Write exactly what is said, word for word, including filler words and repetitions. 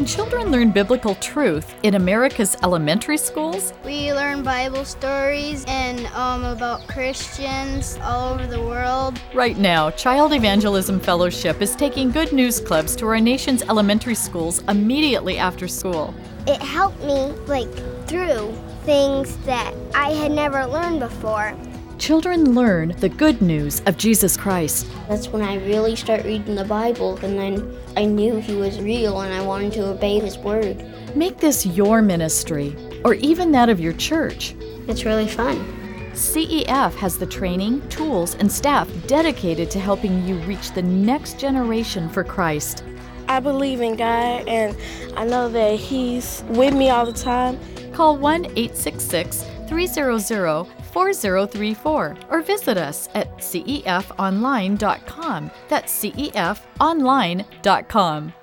Can children learn biblical truth in America's elementary schools? We learn Bible stories and um, about Christians all over the world. Right now, Child Evangelism Fellowship is taking Good News Clubs to our nation's elementary schools immediately after school. It helped me like through things that I had never learned before. Children learn the good news of Jesus Christ. That's when I really start reading the Bible, and then I knew He was real and I wanted to obey His word. Make this your ministry, or even that of your church. It's really fun. C E F has the training, tools, and staff dedicated to helping you reach the next generation for Christ. I believe in God, and I know that He's with me all the time. Call one eight six six, three hundred, four zero three four or visit us at C E F online dot com. That's C E F online dot com.